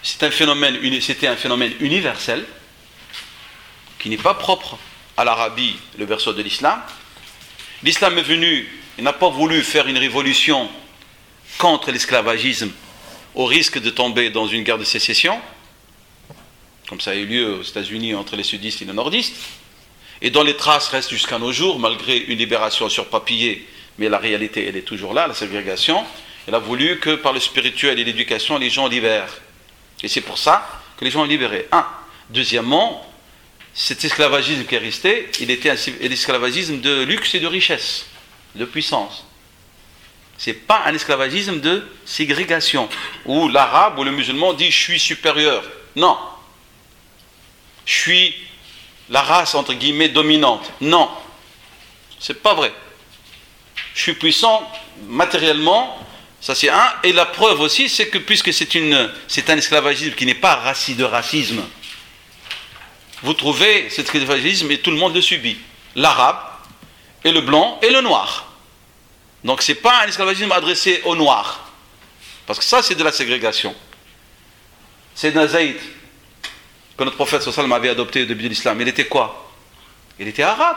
c'était un phénomène universel qui n'est pas propre à l'Arabie, le berceau de l'islam. L'islam est venu, il n'a pas voulu faire une révolution contre l'esclavagisme au risque de tomber dans une guerre de sécession, comme ça a eu lieu aux États-Unis entre les sudistes et les nordistes, et dont les traces restent jusqu'à nos jours, malgré une libération sur papier, mais la réalité, elle est toujours là, la ségrégation. Elle a voulu que par le spirituel et l'éducation, les gens libèrent. Et c'est pour ça que les gens ont libéré. Deuxièmement, cet esclavagisme qui est resté, il était un esclavagisme de luxe et de richesse, de puissance. Ce n'est pas un esclavagisme de ségrégation, où l'arabe ou le musulman dit « je suis supérieur ». Non. Je suis la race, entre guillemets, dominante. Non. C'est pas vrai. Je suis puissant matériellement, ça c'est un. Et la preuve aussi, c'est que puisque c'est un esclavagisme qui n'est pas de racisme, vous trouvez cet esclavagisme et tout le monde le subit. L'arabe, et le blanc, et le noir. Donc ce n'est pas un esclavagisme adressé aux noirs. Parce que ça, c'est de la ségrégation. Sayyidina Zayd, que notre prophète sallallahu alayhi wa sallam avait adopté au début de l'islam, il était quoi? Il était arabe.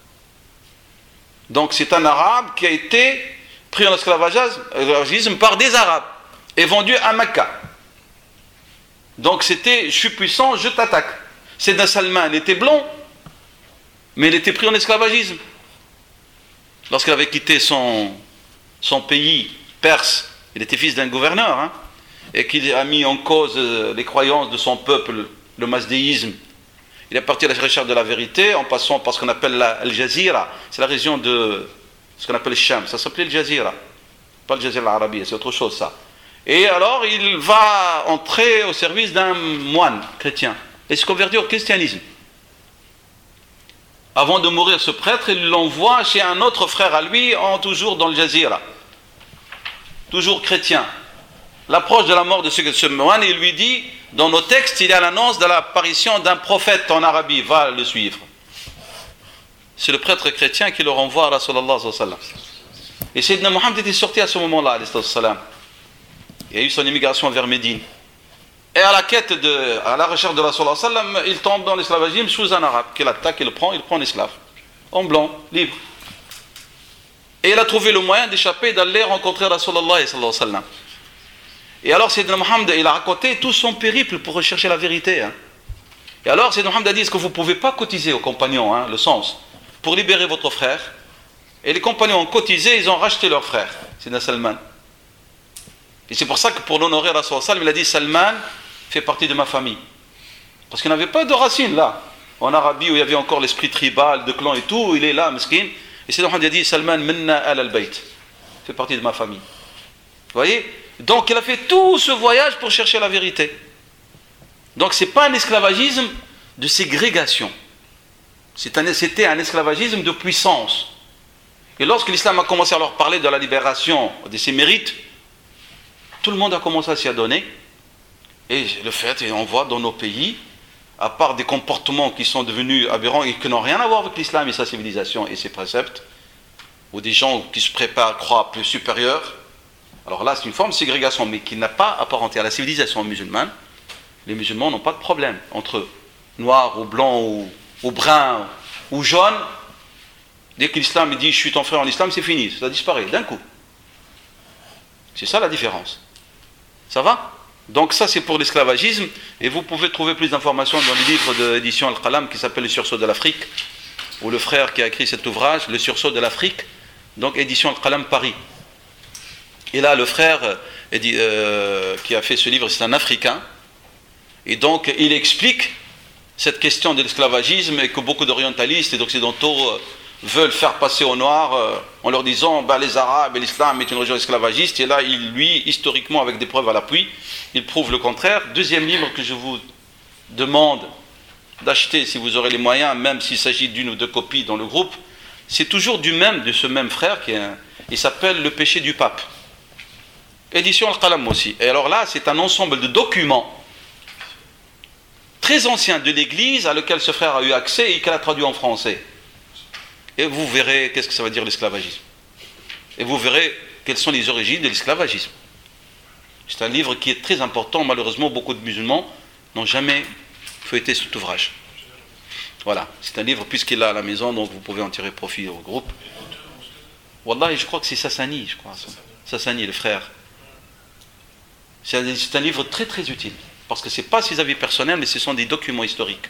Donc c'est un arabe qui a été pris en esclavagisme par des arabes et vendu à Mecca. Donc c'était je suis puissant, je t'attaque. Sayyidina Salman, il était blond, mais il était pris en esclavagisme. Lorsqu'il avait quitté son pays perse, il était fils d'un gouverneur, et qu'il a mis en cause les croyances de son peuple, le mazdéisme. Il est parti à la recherche de la vérité en passant par ce qu'on appelle Al Jazira. C'est la région de ce qu'on appelle le Sham. Ça s'appelait le Jazira. Pas le Jazira l'Arabie, c'est autre chose ça. Et alors il va entrer au service d'un moine chrétien et se convertir au christianisme. Avant de mourir, ce prêtre, il l'envoie chez un autre frère à lui, toujours dans le Jazira. Toujours chrétien. L'approche de la mort de ce moine, il lui dit, dans nos textes, il y a l'annonce de l'apparition d'un prophète en Arabie, va le suivre. C'est le prêtre chrétien qui le renvoie à Rasulallah sallallahu alayhi wa sallam. Et Sayyidina Muhammad était sorti à ce moment-là, alayhi wa sallam. Il y a eu son immigration vers Médine. Et à la recherche de Rasulallah sallallahu alayhi wa sallam, il tombe dans l'esclavagisme sous un arabe, qui l'attaque, il prend un esclave. En blanc, libre. Et il a trouvé le moyen d'échapper, d'aller rencontrer Rasulallah sallallahu alayhi wa sallam. Et alors Sayyidina Muhammad, il a raconté tout son périple pour rechercher la vérité. Et alors Sayyidina Muhammad a dit, est-ce que vous ne pouvez pas cotiser aux compagnons, le sens, pour libérer votre frère? Et les compagnons ont cotisé, ils ont racheté leur frère, Sayyidina Salman. Et c'est pour ça que pour l'honorer Rasul sallam, il a dit, Salman fait partie de ma famille. Parce qu'il n'avait pas de racines là. En Arabie où il y avait encore l'esprit tribal, de clan et tout, il est là, mesquin. Et Sayyidina Muhammad a dit, Salman minna al-bayt, fait partie de ma famille. Vous voyez? Donc il a fait tout ce voyage pour chercher la vérité. Donc ce n'est pas un esclavagisme de ségrégation. C'était un esclavagisme de puissance. Et lorsque l'islam a commencé à leur parler de la libération, de ses mérites, tout le monde a commencé à s'y adonner. Et le fait, et on voit dans nos pays, à part des comportements qui sont devenus aberrants et qui n'ont rien à voir avec l'islam et sa civilisation et ses préceptes, ou des gens qui se préparent à croire plus supérieurs, alors là c'est une forme de ségrégation, mais qui n'a pas apparenté à la civilisation musulmane. Les musulmans n'ont pas de problème entre eux, noir ou blanc ou brun ou jaune. Dès que l'islam dit je suis ton frère en islam, c'est fini, ça disparaît d'un coup. C'est ça la différence. Ça va? Donc ça c'est pour l'esclavagisme, et vous pouvez trouver plus d'informations dans le livre d'édition Al-Qalam qui s'appelle Le Sursaut de l'Afrique, ou le frère qui a écrit cet ouvrage, Le Sursaut de l'Afrique, donc édition Al-Qalam Paris. Et là le frère qui a fait ce livre, c'est un Africain, et donc il explique cette question de l'esclavagisme et que beaucoup d'orientalistes et d'occidentaux veulent faire passer aux Noirs en leur disant les Arabes et l'islam est une religion esclavagiste, et là lui, historiquement avec des preuves à l'appui, il prouve le contraire. Deuxième livre que je vous demande d'acheter si vous aurez les moyens, même s'il s'agit d'une ou deux copies dans le groupe, c'est toujours de ce même frère, il s'appelle Le péché du pape, édition Al-Qalam aussi. Et alors là c'est un ensemble de documents très anciens de l'église à lequel ce frère a eu accès et qu'il a traduit en français. Et vous verrez qu'est-ce que ça veut dire l'esclavagisme. Et vous verrez quelles sont les origines de l'esclavagisme. C'est un livre qui est très important. Malheureusement, beaucoup de musulmans n'ont jamais feuilleté cet ouvrage. Voilà, c'est un livre puisqu'il est à la maison, donc vous pouvez en tirer profit au groupe. Wallah, je crois que c'est Sassani, je crois. Sassani, le frère. C'est un livre très très utile. Parce que ce n'est pas ses avis personnels, mais ce sont des documents historiques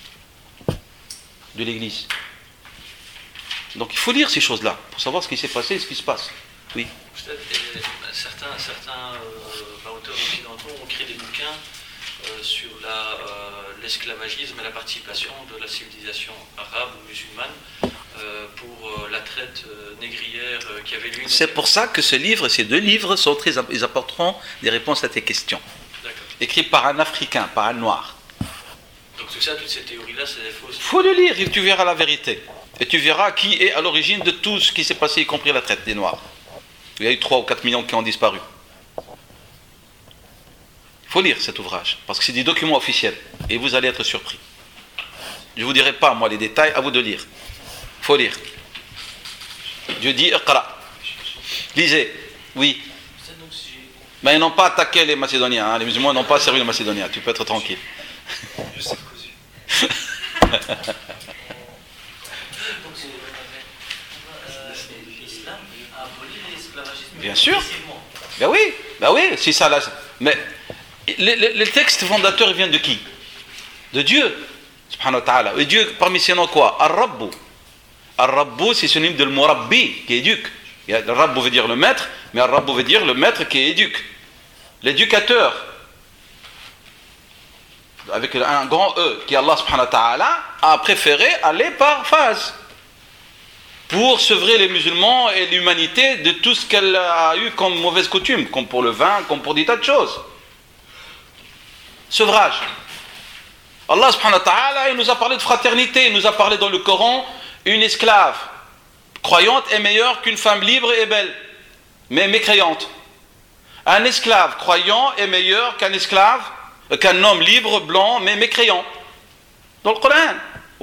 de l'Église. Donc il faut lire ces choses-là, pour savoir ce qui s'est passé et ce qui se passe. Oui. Certains auteurs occidentaux ont écrit des bouquins sur l'esclavagisme et la participation de la civilisation arabe ou musulmane pour la traite négrière qui avait lieu. C'est pour ça que ce livre, ces deux livres, ils apporteront des réponses à tes questions. Écrits par un Africain, par un Noir. Donc tout ça, toutes ces théories-là, c'est des fausses. Il faut le lire et tu verras la vérité. Et tu verras qui est à l'origine de tout ce qui s'est passé, y compris la traite des Noirs. Il y a eu 3 ou 4 millions qui ont disparu. Il faut lire cet ouvrage, parce que c'est des documents officiels. Et vous allez être surpris. Je ne vous dirai pas, moi, les détails, à vous de lire. Il faut lire. Dieu dit, Iqra. Lisez. Oui. Mais ils n'ont pas attaqué les Macédoniens. Hein. Les musulmans n'ont pas servi les Macédoniens. Tu peux être tranquille. Bien sûr. Ben oui, c'est ça là. Mais les textes fondateurs viennent de qui? De Dieu. Subhanahu wa ta'ala. Et Dieu, parmi ces noms quoi? Ar-Rabbu. Ar-Rabbu, c'est synonyme de Murabbi, qui éduque. Ar-Rabbu veut dire le maître, mais Ar-Rabbu veut dire le maître qui éduque. L'éducateur. Avec un grand E, qui est Allah subhanahu wa ta'ala, a préféré aller par phase. Pour sevrer les musulmans et l'humanité de tout ce qu'elle a eu comme mauvaise coutume, comme pour le vin, comme pour des tas de choses. Sevrage. Allah subhanahu wa ta'ala, il nous a parlé de fraternité, il nous a parlé dans le Coran, une esclave croyante est meilleure qu'une femme libre et belle, mais mécréante. Un esclave croyant est meilleur qu'un homme libre, blanc, mais mécréant. Dans le Coran.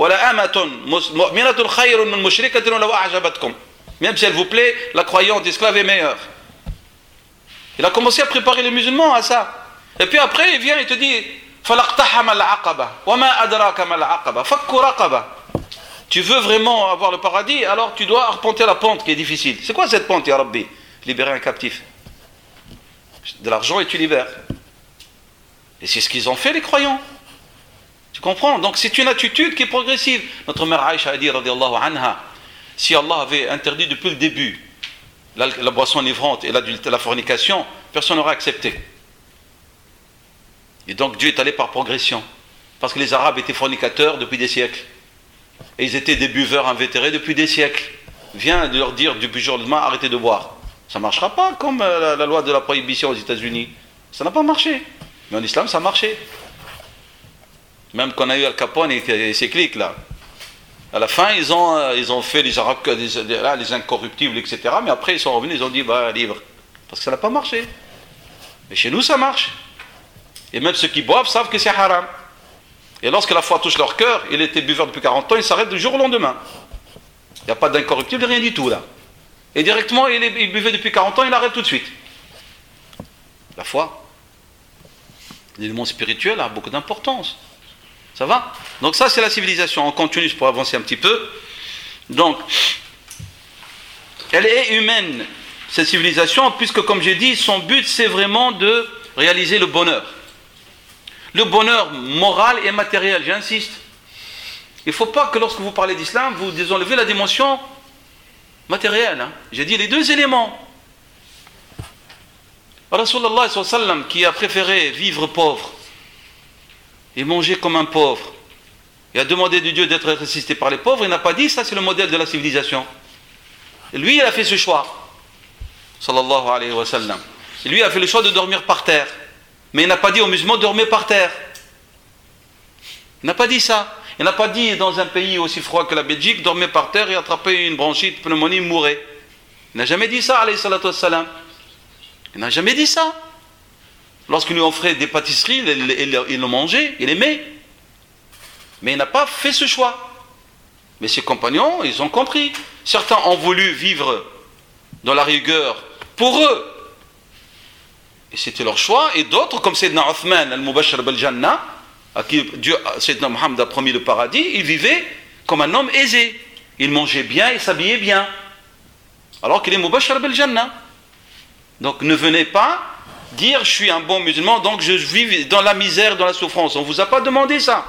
Même si elle vous plaît, la croyante esclave est meilleure. Il a commencé à préparer les musulmans à ça. Et puis après, il vient et te dit tu veux vraiment avoir le paradis, alors tu dois arpenter la pente qui est difficile. C'est quoi cette pente, ya Rabbi? Libérer un captif. De l'argent et tu libères. Et c'est ce qu'ils ont fait, les croyants. Tu comprends? Donc c'est une attitude qui est progressive. Notre mère Aïcha a dit, radiyallahu anha, si Allah avait interdit depuis le début la boisson enivrante et la fornication, personne n'aurait accepté. Et donc Dieu est allé par progression. Parce que les Arabes étaient fornicateurs depuis des siècles. Et ils étaient des buveurs invétérés depuis des siècles. Viens de leur dire du jour au lendemain, arrêtez de boire. Ça ne marchera pas comme la loi de la prohibition aux États-Unis. Ça n'a pas marché. Mais en islam, ça a marché. Même qu'on a eu Al Capone et ses clics là. À la fin, ils ont fait les incorruptibles, etc. Mais après, ils sont revenus, ils ont dit, libre. Parce que ça n'a pas marché. Mais chez nous, ça marche. Et même ceux qui boivent savent que c'est haram. Et lorsque la foi touche leur cœur, il était buveur depuis 40 ans, il s'arrête du jour au lendemain. Il n'y a pas d'incorruptible, rien du tout là. Et directement, il buvait depuis 40 ans, il arrête tout de suite. La foi, l'élément spirituel a beaucoup d'importance. Ça va? Donc ça, c'est la civilisation. On continue pour avancer un petit peu. Donc, elle est humaine, cette civilisation, puisque, comme j'ai dit, son but, c'est vraiment de réaliser le bonheur. Le bonheur moral et matériel, j'insiste. Il ne faut pas que lorsque vous parlez d'islam, vous désenlevez la dimension matérielle. Hein. J'ai dit les deux éléments. Rasulullah sallallahu alayhi wa sallam, qui a préféré vivre pauvre et manger comme un pauvre, et a demandé de Dieu d'être ressuscité par les pauvres, il n'a pas dit ça c'est le modèle de la civilisation. Et lui, il a fait ce choix. Sallallahu alayhi wa sallam. Et lui a fait le choix de dormir par terre. Mais il n'a pas dit aux musulmans dormez par terre. Il n'a pas dit ça. Il n'a pas dit dans un pays aussi froid que la Belgique, dormez par terre et attrapez une bronchite, pneumonie, mourrez. Il n'a jamais dit ça, alayhi salatu wassalam. Il n'a jamais dit ça. Lorsqu'il lui offrait des pâtisseries, il le mangeait, il aimait. Mais il n'a pas fait ce choix. Mais ses compagnons, ils ont compris. Certains ont voulu vivre dans la rigueur pour eux. Et c'était leur choix. Et d'autres, comme Sayyidina Uthman al-Mubashir bil-Jannah, à qui Dieu, Sayyidina Muhammad a promis le paradis, il vivait comme un homme aisé. Il mangeait bien, il s'habillait bien. Alors qu'il est Mubashir bil-Jannah. Donc ne venez pas dire je suis un bon musulman, donc je vis dans la misère, dans la souffrance. On ne vous a pas demandé ça.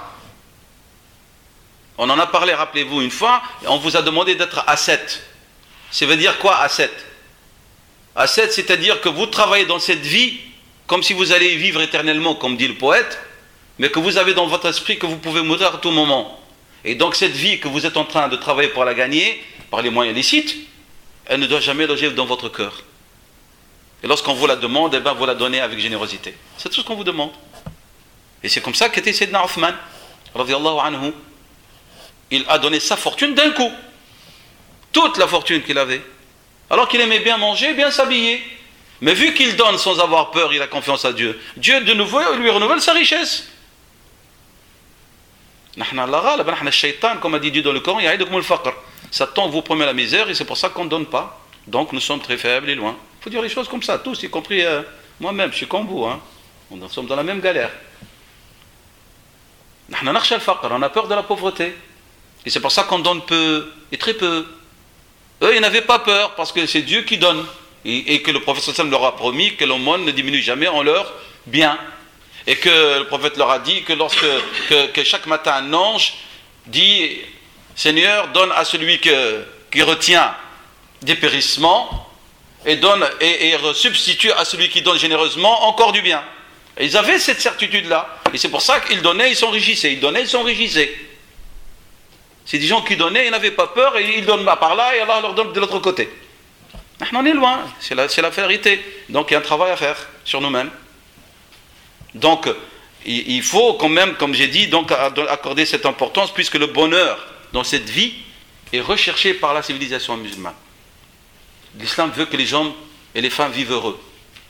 On en a parlé, rappelez-vous, une fois, on vous a demandé d'être ascète. Ça veut dire quoi, ascète? Ascète, c'est-à-dire que vous travaillez dans cette vie comme si vous allez vivre éternellement, comme dit le poète, mais que vous avez dans votre esprit que vous pouvez mourir à tout moment. Et donc cette vie que vous êtes en train de travailler pour la gagner, par les moyens licites, elle ne doit jamais loger dans votre cœur. Et lorsqu'on vous la demande, eh bien, vous la donnez avec générosité. C'est tout ce qu'on vous demande. Et c'est comme ça qu'était Sayyidina Uthman, radiyallahu anhu. Il a donné sa fortune d'un coup. Toute la fortune qu'il avait. Alors qu'il aimait bien manger, bien s'habiller. Mais vu qu'il donne sans avoir peur, il a confiance à Dieu. Dieu de nouveau lui renouvelle sa richesse. Comme a dit Dieu dans le Coran, Satan vous promet la misère et c'est pour ça qu'on ne donne pas. Donc nous sommes très faibles et loin. Il faut dire les choses comme ça, tous, y compris moi-même, je suis comme vous. Hein. Nous sommes dans la même galère. On a peur de la pauvreté. Et c'est pour ça qu'on donne peu et très peu. Eux, ils n'avaient pas peur parce que c'est Dieu qui donne. Et que le prophète sallam leur a promis que l'aumône ne diminue jamais en leur bien. Et que le prophète leur a dit que chaque matin un ange dit Seigneur, donne à celui qui retient des périssements et substitue à celui qui donne généreusement encore du bien. Et ils avaient cette certitude-là. Et c'est pour ça qu'ils donnaient, ils s'enrichissaient. Ils donnaient, ils s'enrichissaient. C'est des gens qui donnaient, ils n'avaient pas peur, et ils donnent par là, et Allah leur donne de l'autre côté. On en est loin, c'est la vérité. Donc il y a un travail à faire sur nous-mêmes. Donc il faut quand même, comme j'ai dit, donc accorder cette importance, puisque le bonheur dans cette vie est recherché par la civilisation musulmane. L'islam veut que les hommes et les femmes vivent heureux.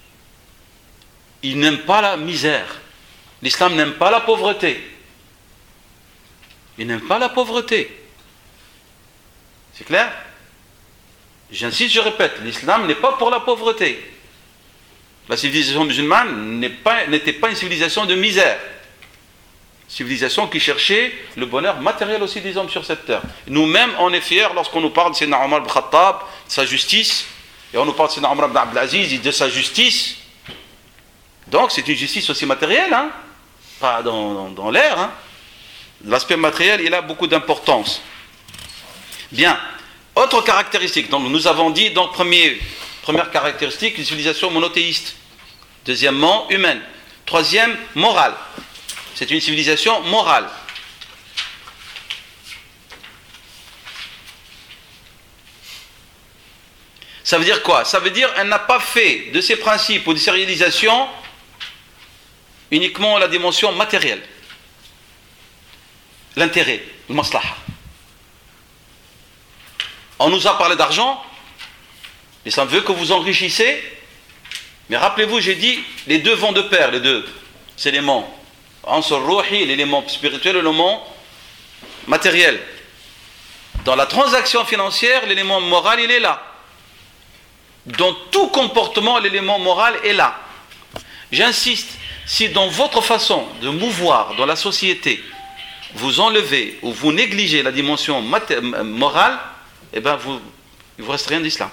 Il n'aime pas la misère. L'islam n'aime pas la pauvreté. Il n'aime pas la pauvreté. C'est clair? J'insiste, je répète, l'islam n'est pas pour la pauvreté. La civilisation musulmane n'était pas une civilisation de misère. Civilisation qui cherchait le bonheur matériel aussi des hommes sur cette terre. Nous-mêmes, on est fiers lorsqu'on nous parle de Sayyidina Omar ibn Khattab, de sa justice, et on nous parle de Sayyidina Omar ibn Abdel Aziz, de sa justice. Donc c'est une justice aussi matérielle, hein? Pas dans l'air. Hein? L'aspect matériel, il a beaucoup d'importance. Bien. Autre caractéristique. Donc nous avons dit, donc première caractéristique, une civilisation monothéiste. Deuxièmement, humaine. Troisième, morale. C'est une civilisation morale. Ça veut dire quoi? Ça veut dire qu'elle n'a pas fait de ses principes ou de ses réalisations uniquement la dimension matérielle. L'intérêt, le maslaha. On nous a parlé d'argent, et ça veut que vous enrichissez, mais rappelez-vous, j'ai dit, les deux vont de pair, les deux éléments. Ansar Ruhi, l'élément spirituel, l'élément matériel. Dans la transaction financière, l'élément moral, il est là. Dans tout comportement, l'élément moral est là. J'insiste, si dans votre façon de mouvoir dans la société, vous enlevez ou vous négligez la dimension morale, eh bien, il ne vous reste rien d'islam.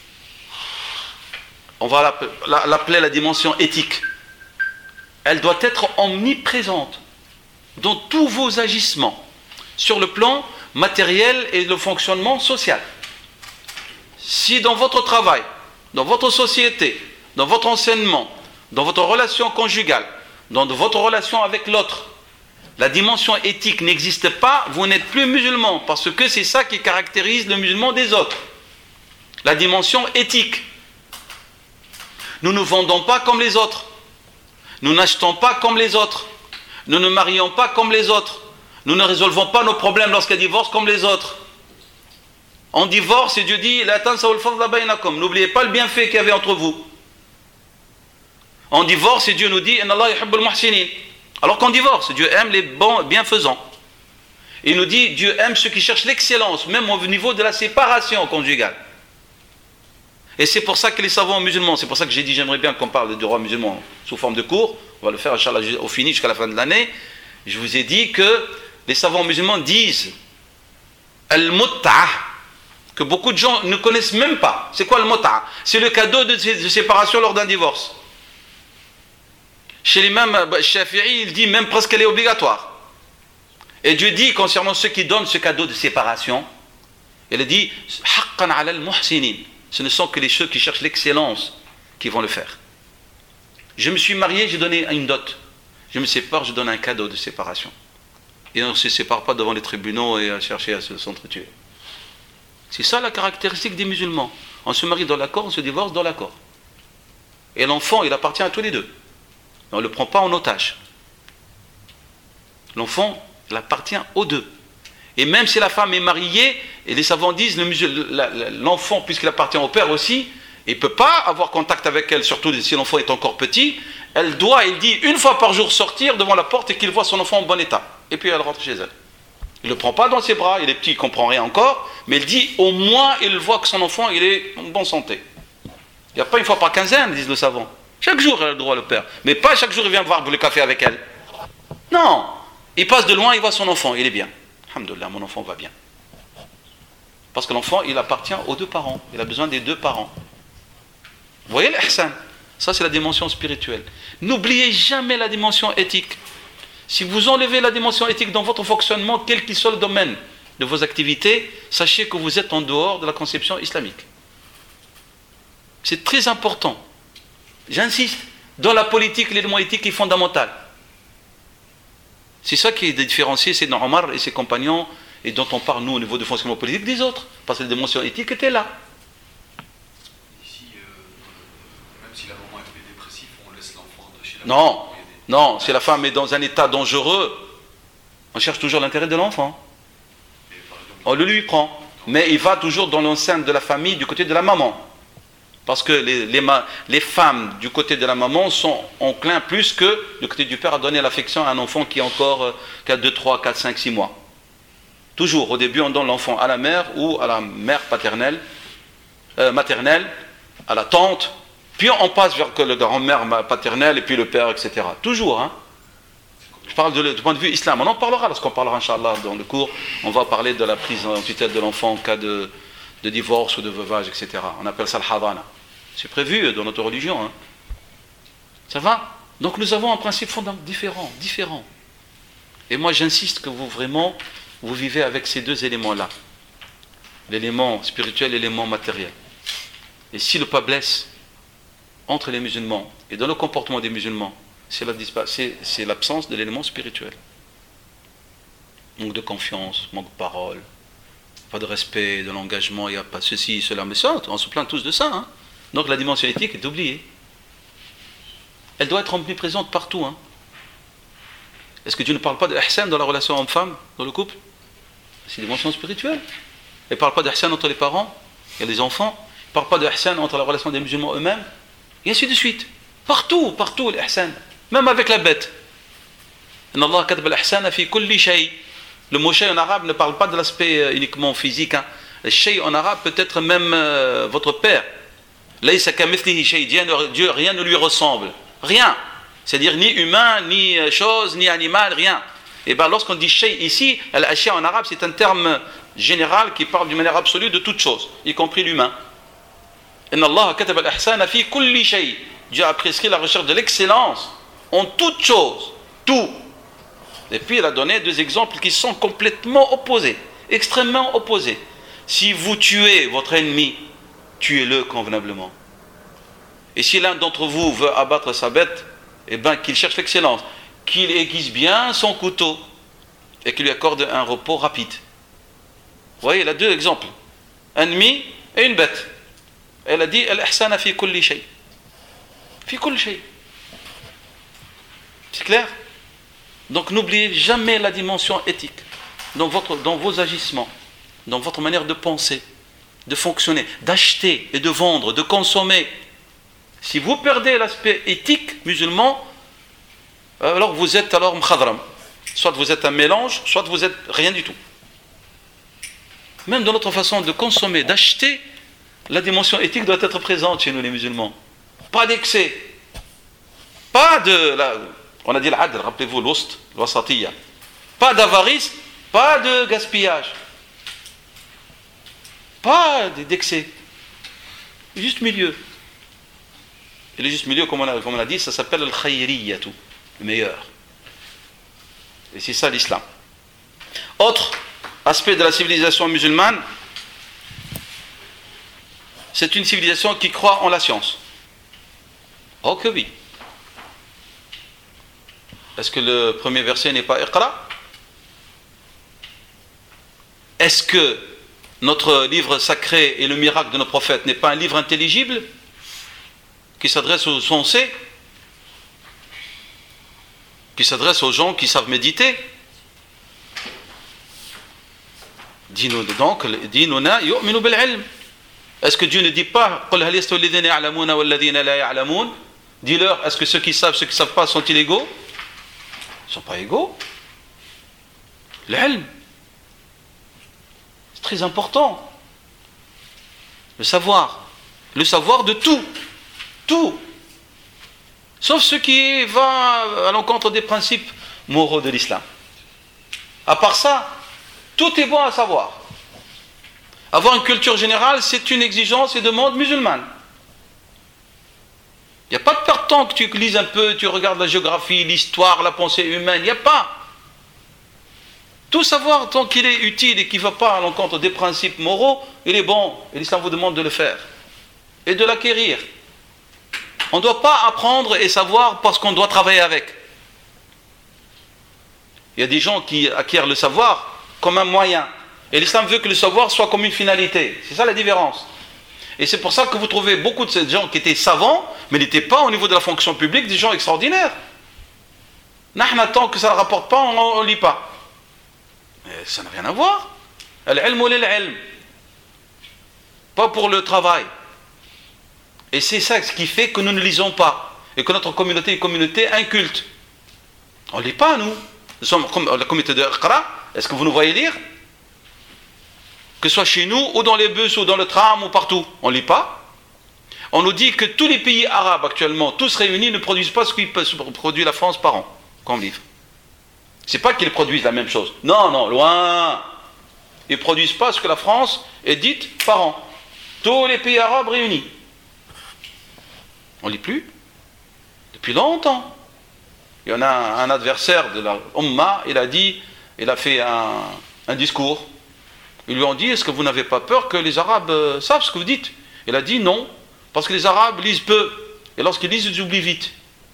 On va l'appeler la dimension éthique. Elle doit être omniprésente dans tous vos agissements, sur le plan matériel et le fonctionnement social. Si dans votre travail, dans votre société, dans votre enseignement, dans votre relation conjugale, dans votre relation avec l'autre, la dimension éthique n'existe pas, vous n'êtes plus musulman, parce que c'est ça qui caractérise le musulman des autres. La dimension éthique. Nous ne vendons pas comme les autres. Nous n'achetons pas comme les autres. Nous ne marions pas comme les autres. Nous ne résolvons pas nos problèmes lorsqu'il y a divorce comme les autres. On divorce et Dieu dit n'oubliez pas le bienfait qu'il y avait entre vous. On divorce et Dieu nous dit alors qu'on divorce, Dieu aime les bons bienfaisants. Il nous dit Dieu aime ceux qui cherchent l'excellence, même au niveau de la séparation conjugale. Et c'est pour ça que les savants musulmans, c'est pour ça que j'ai dit j'aimerais bien qu'on parle du droit musulman sous forme de cours, on va le faire Inch'Allah au fini jusqu'à la fin de l'année. Je vous ai dit que les savants musulmans disent al-mut'ah, que beaucoup de gens ne connaissent même pas. C'est quoi le mut'ah? C'est le cadeau de séparation lors d'un divorce. Chez l'imam Shafi'i, il dit même presque qu'elle est obligatoire. Et Dieu dit concernant ceux qui donnent ce cadeau de séparation, il a dit haqqan ala al-muhsinin. Ce ne sont que les ceux qui cherchent l'excellence qui vont le faire. Je me suis marié, j'ai donné une dot. Je me sépare, je donne un cadeau de séparation. Et on ne se sépare pas devant les tribunaux et à chercher à s'entretuer. C'est ça la caractéristique des musulmans. On se marie dans l'accord, on se divorce dans l'accord. Et l'enfant, il appartient à tous les deux. On ne le prend pas en otage. L'enfant, il appartient aux deux. Et même si la femme est mariée, et les savants disent, l'enfant, puisqu'il appartient au père aussi, il ne peut pas avoir contact avec elle, surtout si l'enfant est encore petit. Elle doit, il dit, une fois par jour sortir devant la porte et qu'il voit son enfant en bon état. Et puis elle rentre chez elle. Il ne le prend pas dans ses bras, il est petit, il ne comprend rien encore, mais il dit, au moins, il voit que son enfant, il est en bonne santé. Il n'y a pas une fois par quinzaine, disent les savants. Chaque jour, elle a le droit, le père. Mais pas chaque jour, il vient boire le café avec elle. Non. Il passe de loin, il voit son enfant, il est bien. Alhamdoulilah, mon enfant va bien. Parce que l'enfant, il appartient aux deux parents. Il a besoin des deux parents. Vous voyez l'ihsan? Ça, c'est la dimension spirituelle. N'oubliez jamais la dimension éthique. Si vous enlevez la dimension éthique dans votre fonctionnement, quel qu'il soit le domaine de vos activités, sachez que vous êtes en dehors de la conception islamique. C'est très important. J'insiste, dans la politique, l'élément éthique est fondamental. C'est ça qui est différencié, c'est dans Omar et ses compagnons, et dont on parle, nous, au niveau du fonctionnement politique, des autres. Parce que la dimension éthique était là. Ici, même si la maman est dépressive, on laisse l'enfant chez la Non, maman. non, si la femme est dans un état dangereux, on cherche toujours l'intérêt de l'enfant. On le lui prend. Mais il va toujours dans l'enceinte de la famille, du côté de la maman. Parce que les femmes du côté de la maman sont enclins plus que du côté du père à donner l'affection à un enfant qui est encore qu'à 2, 3, 4, 5, 6 mois. Toujours, au début, on donne l'enfant à la mère ou à la mère paternelle, maternelle, à la tante, puis on passe vers le grand-mère paternelle et puis le père, etc. Toujours, hein. Je parle du point de vue islam. On en parlera lorsqu'on parlera, Inch'Allah, dans le cours. On va parler de la prise en tutelle de l'enfant en cas de divorce ou de veuvage, etc. On appelle ça le hadana. C'est prévu dans notre religion. Hein. Ça va? Donc nous avons un principe fondamental différent. Et moi j'insiste que vous vivez avec ces deux éléments-là. L'élément spirituel et l'élément matériel. Et si le pas blesse entre les musulmans et dans le comportement des musulmans, c'est l'absence de l'élément spirituel. Manque de confiance, manque de parole, pas de respect, de l'engagement, il n'y a pas ceci, cela, mais ça, on se plaint tous de ça. Hein. Donc la dimension éthique est oubliée. Elle doit être omniprésente partout. Hein. Est-ce que Dieu ne parle pas de ihsan dans la relation homme-femme, dans le couple? C'est une dimension spirituelle. Il ne parle pas de ihsan entre les parents et les enfants. Il ne parle pas de ihsan entre la relation des musulmans eux-mêmes. Et ainsi de suite. Partout, l'ihsan. Même avec la bête. Inna Allah kataba al-ihsana fi kulli shay. Le mot shay en arabe ne parle pas de l'aspect uniquement physique. Hein. Le shay en arabe peut être même votre père. Laysa kamithlihi shay. Dieu, rien ne lui ressemble. Rien. C'est-à-dire ni humain, ni chose, ni animal, rien. Et bien lorsqu'on dit shay ici, al-ashya en arabe c'est un terme général qui parle d'une manière absolue de toute chose, y compris l'humain. Inna Allah kataba al-ihsana fi kulli shay. Dieu a prescrit la recherche de l'excellence en toute chose. Tout. Et puis il a donné deux exemples qui sont complètement opposés, extrêmement opposés. Si vous tuez votre ennemi, tuez-le convenablement. Et si l'un d'entre vous veut abattre sa bête, eh bien qu'il cherche l'excellence, qu'il aiguise bien son couteau et qu'il lui accorde un repos rapide. Vous voyez, il a deux exemples. Un ennemi et une bête. Elle a dit al-ihsana fi kulli shay. Fi kulli shay. C'est clair? Donc n'oubliez jamais la dimension éthique dans vos agissements, dans votre manière de penser, de fonctionner, d'acheter et de vendre, de consommer. Si vous perdez l'aspect éthique musulman, alors vous êtes alors mkhadram. Soit vous êtes un mélange, soit vous êtes rien du tout. Même dans notre façon de consommer, d'acheter, La dimension éthique doit être présente chez nous les musulmans. Pas d'excès. Pas de... on a dit l'adl, rappelez-vous, l'ost, l'wasatiyya. Pas d'avarice, pas de gaspillage. Pas d'excès. Juste milieu. Et le juste milieu, comme on a dit, ça s'appelle le khayriyyatu, le meilleur. Et c'est ça l'islam. Autre aspect de la civilisation musulmane, c'est une civilisation qui croit en la science. Oh que oui. Est-ce que le premier verset n'est pas Iqra? Est-ce que notre livre sacré et le miracle de nos prophètes n'est pas un livre intelligible qui s'adresse aux sensés, qui s'adresse aux gens qui savent méditer? Donc, dinuna yu'minu bil ilm. Est-ce que Dieu ne dit pas qul hal yastawi alladhina ya'lamuna wal ladhina la ya'lamun? Dis-leur, est-ce que ceux qui savent pas sont-ils égaux? Ils ne sont pas égaux. L'ilm, c'est très important. Le savoir de tout, sauf ce qui va à l'encontre des principes moraux de l'islam. À part ça, tout est bon à savoir. Avoir une culture générale, c'est une exigence et demande musulmane. Il n'y a pas de perte de temps que tu lises un peu, tu regardes la géographie, l'histoire, la pensée humaine, il n'y a pas. Tout savoir, tant qu'il est utile et qu'il ne va pas à l'encontre des principes moraux, il est bon. Et l'islam vous demande de le faire. Et de l'acquérir. On ne doit pas apprendre et savoir parce qu'on doit travailler avec. Il y a des gens qui acquièrent le savoir comme un moyen. Et l'islam veut que le savoir soit comme une finalité. C'est ça la différence. Et c'est pour ça que vous trouvez beaucoup de ces gens qui étaient savants, mais n'étaient pas au niveau de la fonction publique des gens extraordinaires. Tant que ça ne rapporte pas, on ne lit pas. Mais ça n'a rien à voir. Al-ilm lil-ilm. Pas pour le travail. Et c'est ça ce qui fait que nous ne lisons pas. Et que notre communauté est une communauté inculte. On ne lit pas, nous. Nous sommes comme la communauté de Iqra. Est-ce que vous nous voyez lire? Que ce soit chez nous, ou dans les bus, ou dans le tram, ou partout. On ne lit pas. On nous dit que tous les pays arabes actuellement, tous réunis, ne produisent pas ce qu'il produit la France par an, comme livre. C'est pas qu'ils produisent la même chose. Non, loin. Ils ne produisent pas ce que la France édite par an. Tous les pays arabes réunis. On ne lit plus. Depuis longtemps. Il y en a un adversaire de la Ummah, il a fait un discours. Ils lui ont dit, est-ce que vous n'avez pas peur que les Arabes savent ce que vous dites? Il a dit non, parce que les Arabes lisent peu. Et lorsqu'ils lisent, ils oublient vite.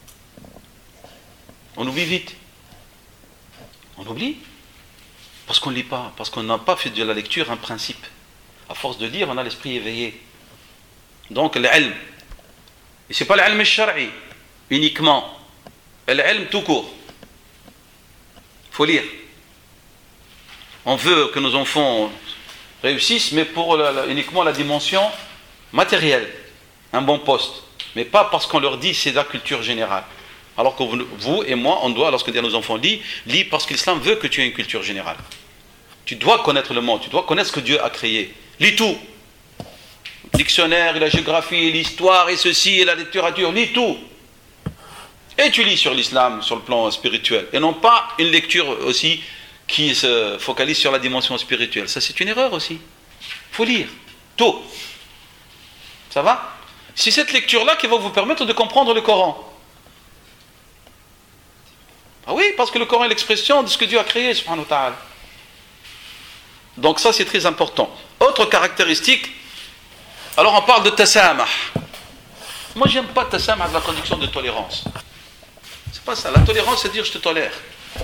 On oublie vite. On oublie. Parce qu'on ne lit pas, parce qu'on n'a pas fait de la lecture un principe. À force de lire, on a l'esprit éveillé. Donc l'ilm. Et ce n'est pas l'ilm al-shar'i uniquement. L'ilm tout court. Il faut lire. On veut que nos enfants réussissent, mais pour uniquement la dimension matérielle. Un bon poste. Mais pas parce qu'on leur dit c'est la culture générale. Alors que vous et moi, on doit, lorsque dit à nos enfants, lis parce que l'islam veut que tu aies une culture générale. Tu dois connaître le monde, tu dois connaître ce que Dieu a créé. Lis tout. Le dictionnaire, et la géographie, et l'histoire, et ceci, et la littérature, lis tout. Et tu lis sur l'islam, sur le plan spirituel. Et non pas une lecture aussi qui se focalise sur la dimension spirituelle. Ça, c'est une erreur aussi. Il faut lire. Tout. Ça va? C'est cette lecture-là qui va vous permettre de comprendre le Coran. Ah oui, parce que le Coran est l'expression de ce que Dieu a créé, subhanahu wa ta'ala. Donc ça, c'est très important. Autre caractéristique, alors on parle de tasamah. Moi, j'aime pas tasamah de la traduction de tolérance. C'est pas ça. La tolérance, c'est dire je te tolère.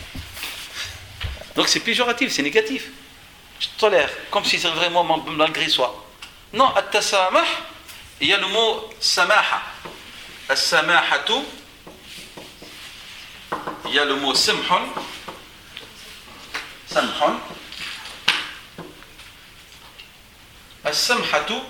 Donc c'est péjoratif, c'est négatif. Je te tolère, comme si c'est vraiment malgré soi. Non, at-tasamah, il y a le mot samaha. As-samahatu, il y a le mot samhun. Samhun. As-samhatu.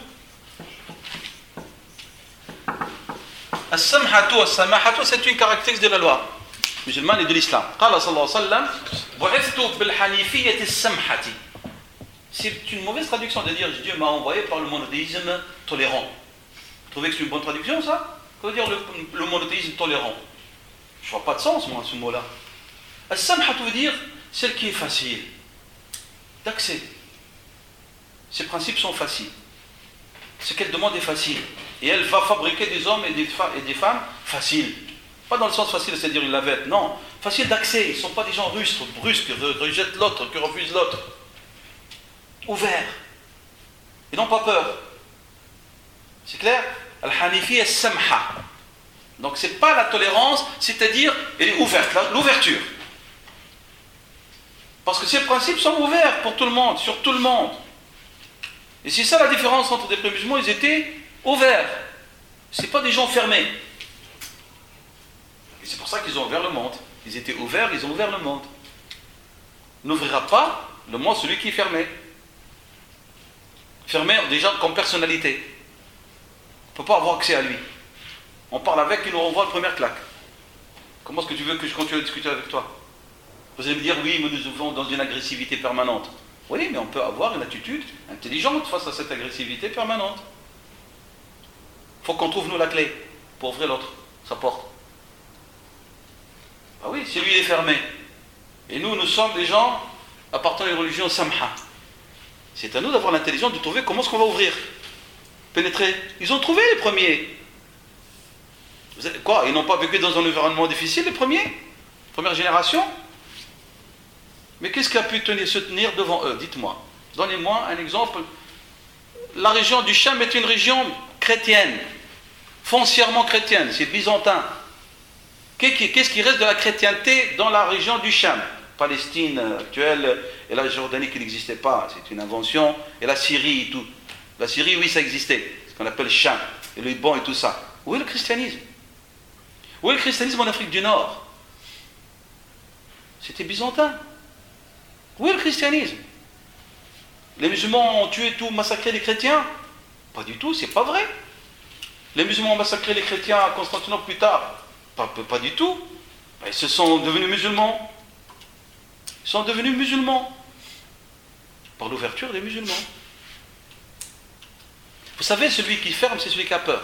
As-samhatu, as-samahatu, c'est une caractéristique de la loi musulmane et de l'islam. قال صلى الله عليه وسلم بعثت بالحنيفية السمحة. C'est une mauvaise traduction de dire Dieu m'a envoyé par le monothéisme tolérant. Vous trouvez que c'est une bonne traduction, ça? Que veut dire le monothéisme tolérant? Je vois pas de sens, moi, ce mot-là. As-samha veut dire celle qui est facile d'accès. Ses principes sont faciles. Ce qu'elle demande est facile. Et elle va fabriquer des hommes et des femmes faciles. Pas dans le sens facile, c'est-à-dire une lavette, non. Facile d'accès. Ils ne sont pas des gens brusques, qui rejettent l'autre, qui refusent l'autre. Ouverts. Ils n'ont pas peur. C'est clair? Al-Hanifi est-samha. Donc ce n'est pas la tolérance, c'est-à-dire elle est ouverte, l'ouverture. Parce que ces principes sont ouverts pour tout le monde, sur tout le monde. Et c'est ça la différence entre des musulmans, ils étaient ouverts. Ce n'est pas des gens fermés. Et c'est pour ça qu'ils ont ouvert le monde. Ils étaient ouverts, ils ont ouvert le monde. N'ouvrira pas le monde celui qui est fermé. Fermé déjà comme personnalité. On ne peut pas avoir accès à lui. On parle avec, il nous renvoie la première claque. Comment est-ce que tu veux que je continue à discuter avec toi? Vous allez me dire, oui, mais nous vivons dans une agressivité permanente. Oui, mais on peut avoir une attitude intelligente face à cette agressivité permanente. Il faut qu'on trouve, nous, la clé pour ouvrir l'autre, sa porte. Ah oui, si lui est fermé. Et nous sommes des gens appartenant à une religion samha. C'est à nous d'avoir l'intelligence de trouver comment est-ce qu'on va ouvrir, pénétrer. Ils ont trouvé les premiers. Quoi? Ils n'ont pas vécu dans un environnement difficile, les premiers? Première génération? Mais qu'est-ce qui a pu se tenir devant eux? Dites-moi. Donnez-moi un exemple. La région du Cham est une région chrétienne, foncièrement chrétienne, c'est byzantin. Qu'est-ce qui reste de la chrétienté dans la région du Cham? Palestine actuelle, et la Jordanie qui n'existait pas, c'est une invention, et la Syrie et tout. La Syrie, oui, ça existait, ce qu'on appelle Cham, et le Liban et tout ça. Où est le christianisme? Où est le christianisme en Afrique du Nord? C'était byzantin. Où est le christianisme? Les musulmans ont tué tout, massacré les chrétiens? Pas du tout, c'est pas vrai. Les musulmans ont massacré les chrétiens à Constantinople plus tard? Pas du tout. Ils se sont devenus musulmans. Ils sont devenus musulmans. Par l'ouverture des musulmans. Vous savez, celui qui ferme, c'est celui qui a peur.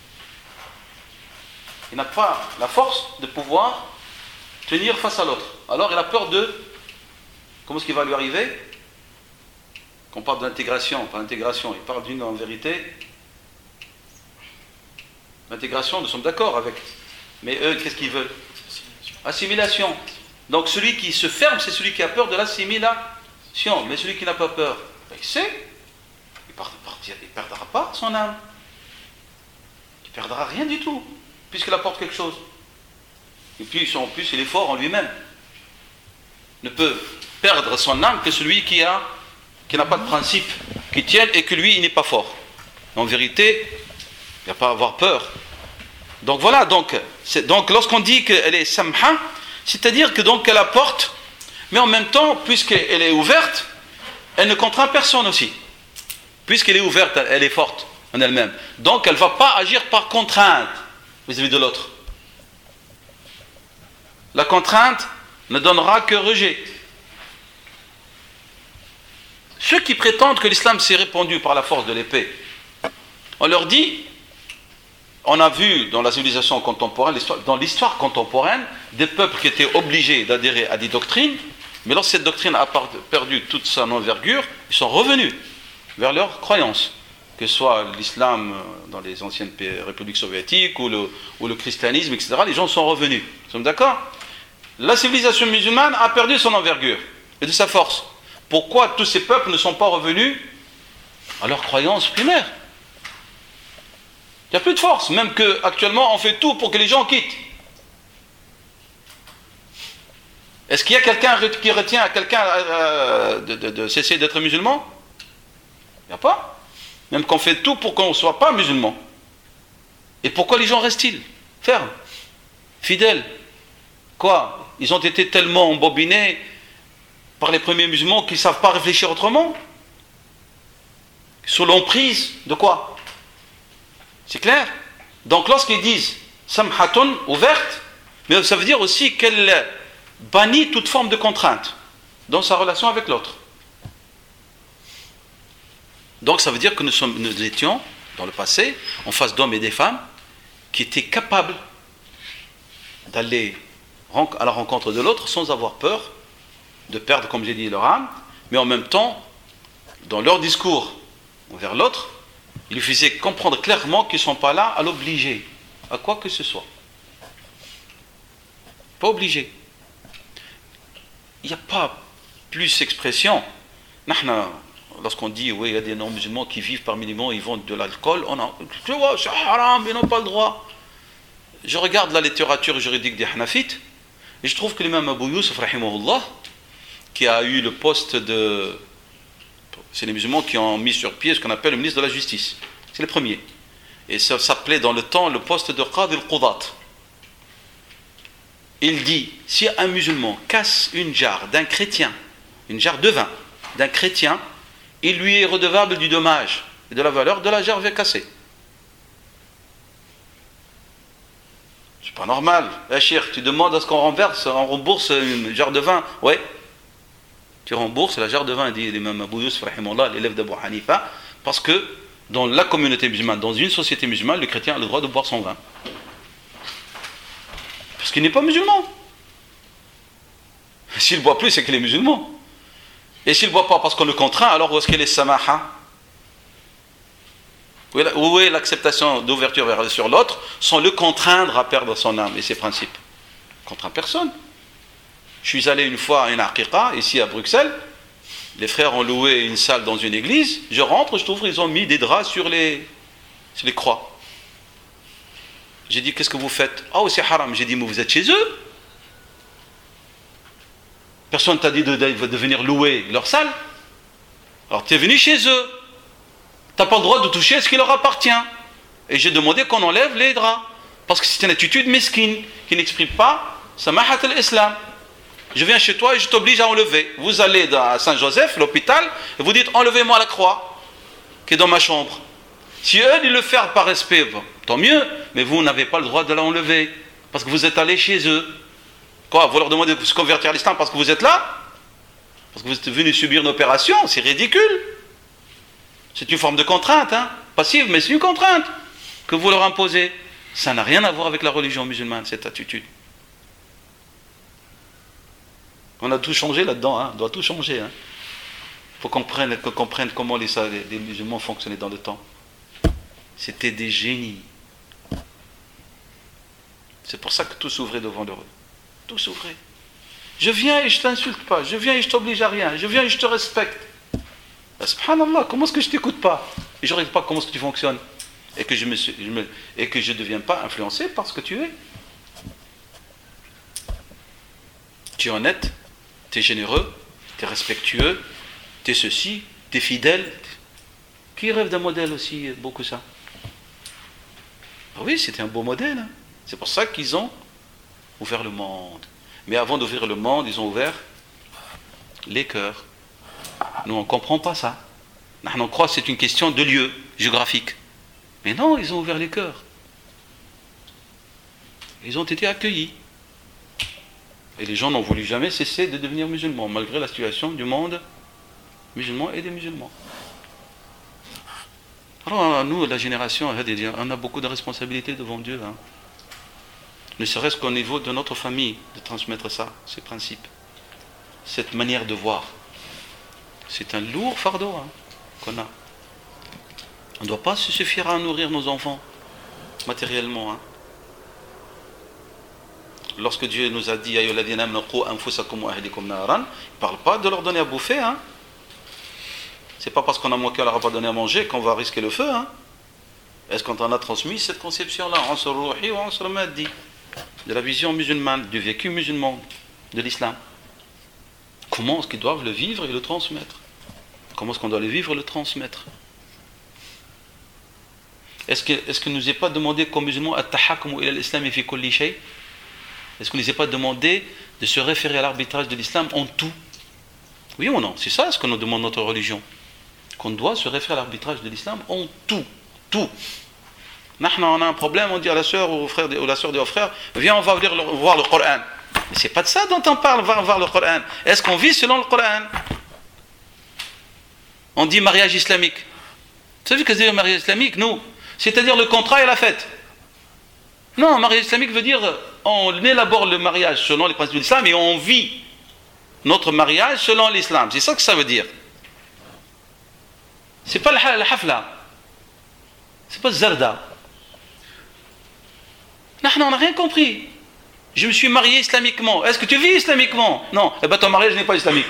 Il n'a pas la force de pouvoir tenir face à l'autre. Alors il a peur de... Comment est-ce qu'il va lui arriver? Qu'on parle d'intégration, pas d'intégration, il parle d'une en vérité. L'intégration, nous sommes d'accord avec. Mais eux, qu'est-ce qu'ils veulent? Assimilation. Donc celui qui se ferme, c'est celui qui a peur de l'assimilation. Mais celui qui n'a pas peur, il sait, il ne perdra pas son âme. Il ne perdra rien du tout, puisqu'il apporte quelque chose. Et puis en plus, il est fort en lui-même. Ne peut perdre son âme que celui qui n'a pas de principe, qui tienne et que lui, il n'est pas fort. En vérité, il n'y a pas à avoir peur. Donc voilà, donc lorsqu'on dit qu'elle est samha, c'est-à-dire que donc elle apporte, mais en même temps, puisqu'elle est ouverte, elle ne contraint personne aussi. Puisqu'elle est ouverte, elle est forte en elle-même. Donc elle ne va pas agir par contrainte vis-à-vis de l'autre. La contrainte ne donnera que rejet. Ceux qui prétendent que l'islam s'est répandu par la force de l'épée, on leur dit, on a vu dans la civilisation contemporaine, dans l'histoire contemporaine, des peuples qui étaient obligés d'adhérer à des doctrines, mais lorsque cette doctrine a perdu toute son envergure, ils sont revenus vers leurs croyances, que ce soit l'islam dans les anciennes républiques soviétiques ou le christianisme, etc. Les gens sont revenus. Nous sommes d'accord? La civilisation musulmane a perdu son envergure et de sa force. Pourquoi tous ces peuples ne sont pas revenus à leurs croyances primaires? Il n'y a plus de force, même qu'actuellement on fait tout pour que les gens quittent. Est-ce qu'il y a quelqu'un qui retient à quelqu'un de cesser d'être musulman? Il n'y a pas. Même qu'on fait tout pour qu'on ne soit pas musulman. Et pourquoi les gens restent-ils fermes, fidèles? Quoi? Ils ont été tellement embobinés par les premiers musulmans qu'ils ne savent pas réfléchir autrement? Sous l'emprise de quoi? C'est clair? Donc lorsqu'ils disent samhatun, ouverte, mais ça veut dire aussi qu'elle bannit toute forme de contrainte dans sa relation avec l'autre. Donc ça veut dire que nous étions, dans le passé, en face d'hommes et des femmes qui étaient capables d'aller à la rencontre de l'autre sans avoir peur de perdre, comme j'ai dit, leur âme, mais en même temps, dans leur discours envers l'autre, il lui faisait comprendre clairement qu'ils ne sont pas là à l'obliger à quoi que ce soit. Pas obligé. Il n'y a pas plus d'expression. Lorsqu'on dit, oui, il y a des non-musulmans qui vivent parmi les musulmans, ils vendent de l'alcool, tu vois, c'est haram, ils n'ont pas le droit. Je regarde la littérature juridique des Hanafites, et je trouve que l'imam Abu Yusuf, rahimahullah, qui a eu le poste de... C'est les musulmans qui ont mis sur pied ce qu'on appelle le ministre de la Justice. C'est le premier. Et ça s'appelait dans le temps le poste de Qadi al-Qudat. Il dit, si un musulman casse une jarre d'un chrétien, une jarre de vin d'un chrétien, il lui est redevable du dommage et de la valeur de la jarre cassée. C'est pas normal. Achir, tu demandes à ce qu'on rembourse une jarre de vin. Ouais. Tu rembourses la jarre de vin, dit l'imam Abu Yusuf, rahimahullah, l'élève d'Abu Hanifa, parce que dans la communauté musulmane, dans une société musulmane, le chrétien a le droit de boire son vin. Parce qu'il n'est pas musulman. S'il ne boit plus, c'est qu'il est musulman. Et s'il ne boit pas parce qu'on le contraint, alors où est-ce qu'il est samaha? Où est l'acceptation d'ouverture sur l'autre sans le contraindre à perdre son âme et ses principes? Contraint personne. Je suis allé une fois à une aqiqa, ici à Bruxelles. Les frères ont loué une salle dans une église. Je rentre, je trouve qu'ils ont mis des draps sur les croix. J'ai dit, qu'est-ce que vous faites? Ah, c'est haram. J'ai dit, mais vous êtes chez eux? Personne ne t'a dit de venir louer leur salle. Alors tu es venu chez eux. Tu n'as pas le droit de toucher à ce qui leur appartient. Et j'ai demandé qu'on enlève les draps. Parce que c'est une attitude mesquine qui n'exprime pas samahat al-islam. Je viens chez toi et je t'oblige à enlever. Vous allez à Saint-Joseph, l'hôpital, et vous dites, enlevez-moi la croix qui est dans ma chambre. Si eux, ils le font par respect, bon, tant mieux, mais vous n'avez pas le droit de l'enlever, parce que vous êtes allé chez eux. Quoi, vous leur demandez de se convertir à l'islam parce que vous êtes là? Parce que vous êtes venu subir une opération? C'est ridicule. C'est une forme de contrainte, hein, passive, mais c'est une contrainte que vous leur imposez. Ça n'a rien à voir avec la religion musulmane, cette attitude. On a tout changé là-dedans, hein. On doit tout changer. Il faut qu'on comprenne comment les musulmans fonctionnaient dans le temps. C'était des génies. C'est pour ça que tout s'ouvrait devant leur eux. Tout s'ouvrait. Je viens et je ne t'insulte pas. Je viens et je t'oblige à rien. Je viens et je te respecte. Subhanallah, comment est-ce que je ne t'écoute pas? Et je ne regarde pas comment est-ce que tu fonctionnes. Et que je ne deviens pas influencé par ce que tu es. Tu es honnête. Tu es généreux, tu es respectueux, tu es ceci, tu es fidèle. Qui rêve d'un modèle aussi beau que ça? Ah oui, c'était un beau modèle. Hein. C'est pour ça qu'ils ont ouvert le monde. Mais avant d'ouvrir le monde, ils ont ouvert les cœurs. Nous, on ne comprend pas ça. On croit que c'est une question de lieu géographique. Mais non, ils ont ouvert les cœurs. Ils ont été accueillis. Et les gens n'ont voulu jamais cesser de devenir musulmans, malgré la situation du monde musulman et des musulmans. Alors nous, la génération, on a beaucoup de responsabilités devant Dieu. Hein. Ne serait-ce qu'au niveau de notre famille, de transmettre ça, ces principes, cette manière de voir. C'est un lourd fardeau qu'on a. On ne doit pas se suffire à nourrir nos enfants, matériellement. Hein. Lorsque Dieu nous a dit, il ne parle pas de leur donner à bouffer. Hein. C'est pas parce qu'on a manqué à leur pas donné à manger qu'on va risquer le feu. Hein. Est-ce qu'on en a transmis cette conception-là, de la vision musulmane, du vécu musulman, de l'islam? Comment est-ce qu'ils doivent le vivre et le transmettre? Comment est-ce qu'on doit le vivre et le transmettre? Est-ce qu'il ne nous est pas demandé comme musulmans est-ce qu'on ne nous est pas demandé de se référer à l'arbitrage de l'islam en tout? Oui ou non? C'est ça ce que nous demande notre religion. Qu'on doit se référer à l'arbitrage de l'islam en tout. Tout. On a un problème, on dit à la sœur ou au frère ou la sœur dit au frère, viens, on va venir voir le Coran. Mais c'est pas de ça dont on parle, va voir le Coran. Est-ce qu'on vit selon le Coran? On dit mariage islamique. Vous savez ce que c'est le mariage islamique? Nous, c'est-à-dire le contrat et la fête. Non, mariage islamique veut dire on élabore le mariage selon les principes de l'islam et on vit notre mariage selon l'islam. C'est ça que ça veut dire. C'est pas la hafla. C'est pas zarda. On n'a rien compris. Je me suis marié islamiquement. Est-ce que tu vis islamiquement? Non. Eh bien ton mariage n'est pas islamique.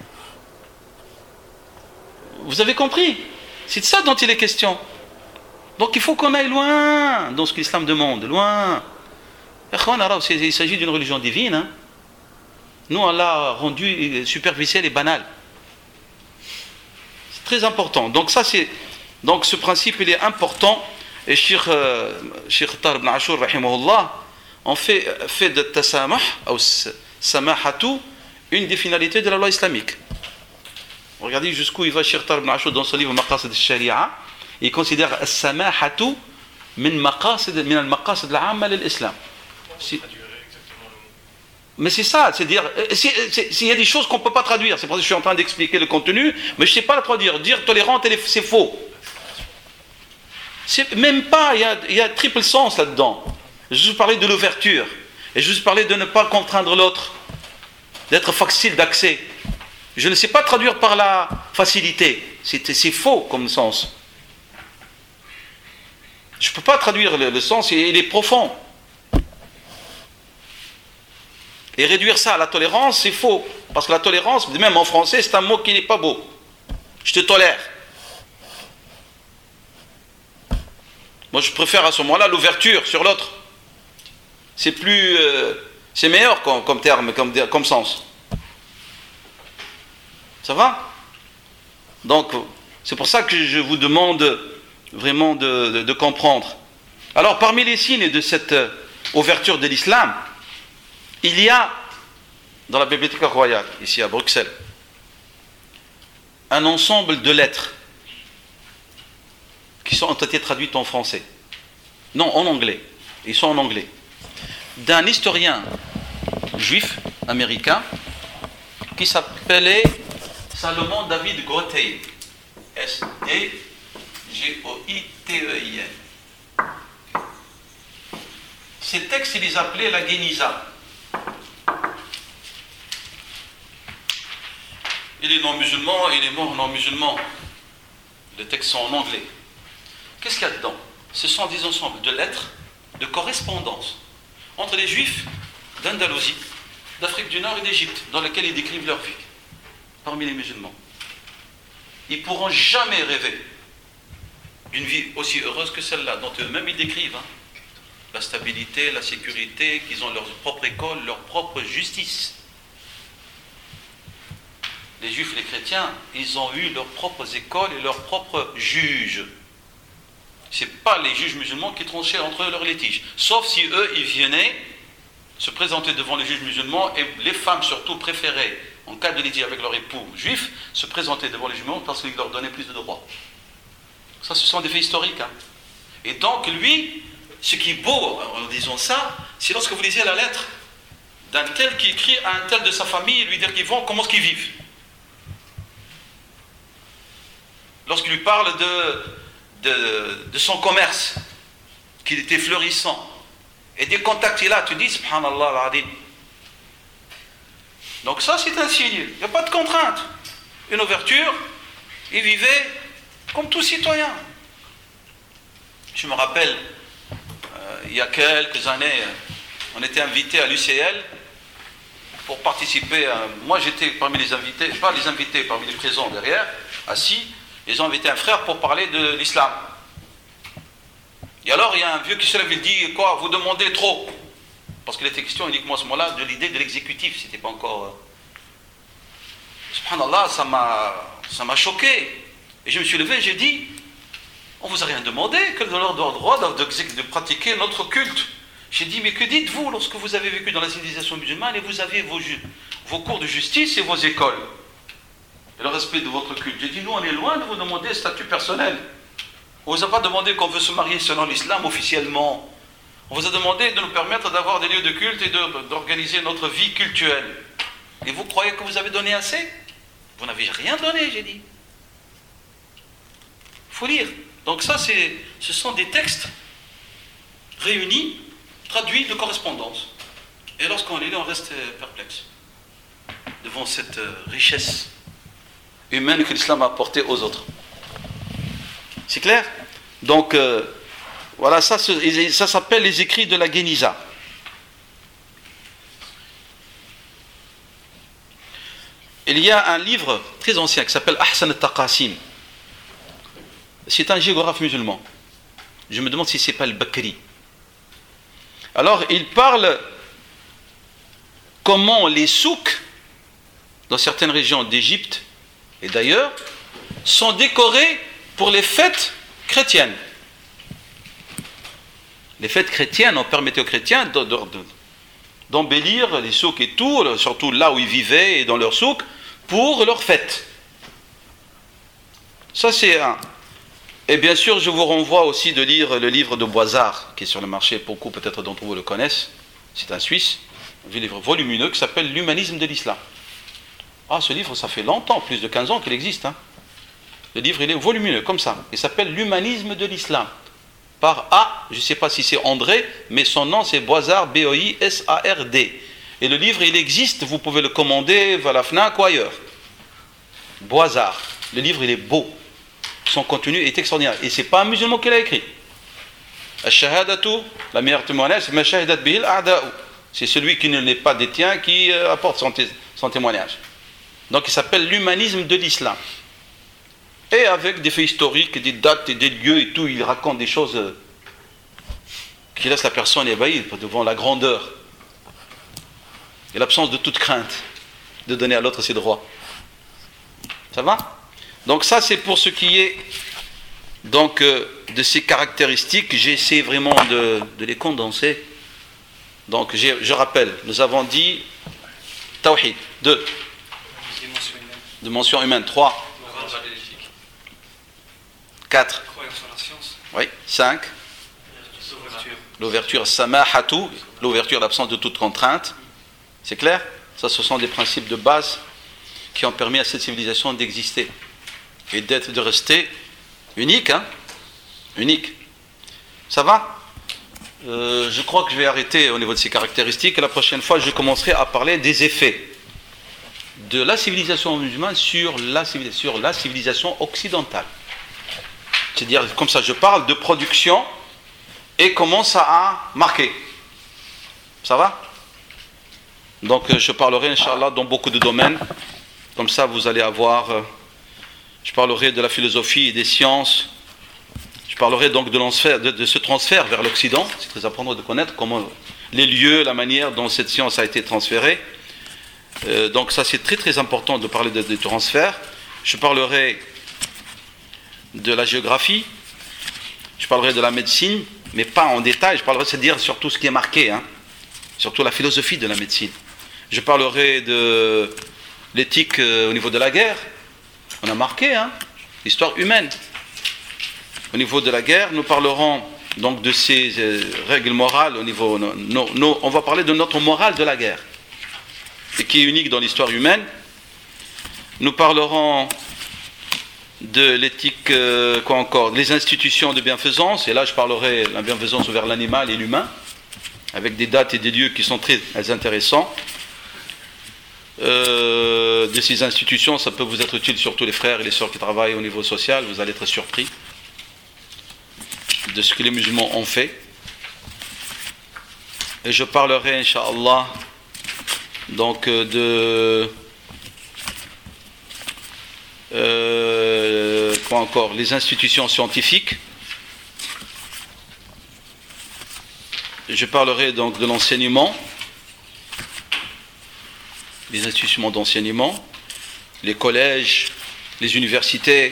Vous avez compris? C'est de ça dont il est question. Donc il faut qu'on aille loin dans ce que l'islam demande. Loin. Il s'agit d'une religion divine. Hein. Nous, on l'a rendu superficiel et banal. C'est très important. Donc ce principe, il est important. Et Cheikh Tahir ibn Ashur, rahimahullah, on fait de tasamah, ou samahatu, une des finalités de la loi islamique. Regardez jusqu'où il va Cheikh Tahir ibn Ashur dans son livre Maqasid al-Sharia. Il considère samahatu min al-maqasid al-amma lil-islam. Mais c'est ça, c'est-à-dire, s'il y a des choses qu'on ne peut pas traduire, c'est pour ça que je suis en train d'expliquer le contenu, mais je ne sais pas la traduire. Dire tolérante, c'est faux. Même pas, il y a triple sens là-dedans. Je vous parlais de l'ouverture, et je vous parlais de ne pas contraindre l'autre, d'être facile d'accès. Je ne sais pas traduire par la facilité, c'est faux comme sens. Je ne peux pas traduire le sens, il est profond. Et réduire ça à la tolérance, c'est faux. Parce que la tolérance, même en français, c'est un mot qui n'est pas beau. Je te tolère. Moi, je préfère à ce moment-là l'ouverture sur l'autre. C'est plus... c'est meilleur comme terme, comme sens. Ça va? Donc, c'est pour ça que je vous demande vraiment de comprendre. Alors, parmi les signes de cette ouverture de l'islam, il y a, dans la Bibliothèque royale, ici à Bruxelles, un ensemble de lettres qui ont été traduites en français. Non, en anglais. Ils sont en anglais. D'un historien juif américain qui s'appelait Salomon David Goitein. S-D-G-O-I-T-E-I-N. Ces textes, ils les appelaient la Guéniza. Il est non-musulman, il est mort non-musulman. Les textes sont en anglais. Qu'est-ce qu'il y a dedans? Ce sont des ensembles de lettres, de correspondances entre les juifs d'Andalousie, d'Afrique du Nord et d'Égypte, dans lesquels ils décrivent leur vie, parmi les musulmans. Ils ne pourront jamais rêver d'une vie aussi heureuse que celle-là, dont eux-mêmes ils décrivent. Hein. La stabilité, la sécurité, qu'ils ont leur propre école, leur propre justice. Les juifs, les chrétiens, ils ont eu leurs propres écoles et leurs propres juges. Ce n'est pas les juges musulmans qui tranchaient entre eux leurs litiges. Sauf si eux, ils venaient se présenter devant les juges musulmans et les femmes surtout préféraient, en cas de litige avec leur époux juif, se présenter devant les musulmans parce qu'ils leur donnaient plus de droits. Ça, ce sont des faits historiques. Hein. Et donc, lui, ce qui est beau en disant ça, c'est lorsque vous lisez la lettre d'un tel qui écrit à un tel de sa famille et lui dire qu'ils vont, comment est-ce qu'ils vivent. Lorsqu'il lui parle de son commerce, qu'il était florissant, et des contacts qu'il a, tu dis, subhanallah al-adim. Donc ça, c'est un signe. Il n'y a pas de contrainte. Une ouverture, il vivait comme tout citoyen. Je me rappelle, il y a quelques années, on était invité à l'UCL pour participer à... Moi, j'étais parmi les invités, pas les invités, parmi les présents derrière, assis. Ils ont invité un frère pour parler de l'islam. Et alors, il y a un vieux qui se lève et dit, quoi, vous demandez trop. Parce qu'il était question uniquement à ce moment-là de l'idée de l'exécutif. C'était pas encore... Subhanallah, ça m'a choqué. Et je me suis levé et j'ai dit, on vous a rien demandé que de leur droit de pratiquer notre culte. J'ai dit, mais que dites-vous lorsque vous avez vécu dans la civilisation musulmane et vous avez vos cours de justice et vos écoles et le respect de votre culte. J'ai dit, nous on est loin de vous demander statut personnel. On ne vous a pas demandé qu'on veut se marier selon l'islam officiellement. On vous a demandé de nous permettre d'avoir des lieux de culte et d'organiser notre vie cultuelle. Et vous croyez que vous avez donné assez? Vous n'avez rien donné, j'ai dit. faut lire. Donc ça, ce sont des textes réunis, traduits de correspondance. Et lorsqu'on les lit, on reste perplexe devant cette richesse humaine que l'islam a apportée aux autres. C'est clair? Donc, voilà, ça s'appelle les écrits de la Guéniza. Il y a un livre très ancien qui s'appelle Ahsan al-Taqasim. C'est un géographe musulman. Je me demande si c'est pas le Bakri. Alors, il parle comment les souks dans certaines régions d'Égypte et d'ailleurs sont décorés pour les fêtes chrétiennes. Les fêtes chrétiennes ont permis aux chrétiens d'embellir les souks et tout, surtout là où ils vivaient et dans leurs souks, pour leurs fêtes. Ça c'est un. Et bien sûr, je vous renvoie aussi de lire le livre de Boisard, qui est sur le marché, beaucoup peut-être d'entre vous le connaissent, c'est un Suisse, un livre volumineux qui s'appelle L'humanisme de l'islam. Ah, ce livre, ça fait longtemps, plus de 15 ans qu'il existe. Hein. Le livre, il est volumineux, comme ça. Il s'appelle L'humanisme de l'islam. Par A, je ne sais pas si c'est André, mais son nom c'est Boisard, B-O-I-S-A-R-D. Et le livre, il existe, vous pouvez le commander à la FNAC ou ailleurs. Boisard. Le livre, il est beau. Son contenu est extraordinaire. Et ce n'est pas un musulman qui l'a écrit. Al-Shahadatu, la meilleure témoignage, c'est Ma shahidat bihil a'da'u. C'est celui qui ne l'est pas détient qui apporte son témoignage. Donc il s'appelle L'humanisme de l'islam. Et avec des faits historiques, des dates et des lieux et tout, il raconte des choses qui laissent la personne ébahie devant la grandeur et l'absence de toute crainte de donner à l'autre ses droits. Ça va? Donc ça c'est pour ce qui est donc, de ces caractéristiques. J'ai essayé vraiment de les condenser. Donc je rappelle, nous avons dit Tawhid, 2. Dimension humaine, 3. 4. Oui, 5. L'ouverture, samahatu, l'ouverture, l'absence de toute contrainte. C'est clair? Ça, ce sont des principes de base qui ont permis à cette civilisation d'exister et de rester unique, hein? Unique. Ça va? Je crois que je vais arrêter au niveau de ces caractéristiques et la prochaine fois, je commencerai à parler des effets de la civilisation musulmane sur la civilisation occidentale. C'est-à-dire, comme ça, je parle de production et comment ça a marqué. Ça va? Donc, je parlerai, Inch'Allah, dans beaucoup de domaines. Comme ça, vous allez avoir... je parlerai de la philosophie et des sciences. Je parlerai donc de ce transfert vers l'Occident. C'est très important de connaître comment les lieux, la manière dont cette science a été transférée. Donc ça, c'est très très important de parler de transfert. Je parlerai de la géographie. Je parlerai de la médecine, mais pas en détail. Je parlerai, c'est-à-dire sur tout ce qui est marqué, hein. Surtout la philosophie de la médecine. Je parlerai de l'éthique au niveau de la guerre. On a marqué, hein, l'histoire humaine. Au niveau de la guerre, nous parlerons donc de ces règles morales au niveau... on va parler de notre morale de la guerre, et qui est unique dans l'histoire humaine. Nous parlerons de l'éthique, quoi encore, les institutions de bienfaisance, et là je parlerai de la bienfaisance envers l'animal et l'humain, avec des dates et des lieux qui sont très intéressants. De ces institutions, ça peut vous être utile, surtout les frères et les sœurs qui travaillent au niveau social, vous allez être surpris de ce que les musulmans ont fait. Et je parlerai, Inch'Allah, donc quoi encore, les institutions scientifiques. Je parlerai donc de l'enseignement, les institutions d'enseignement, les collèges, les universités,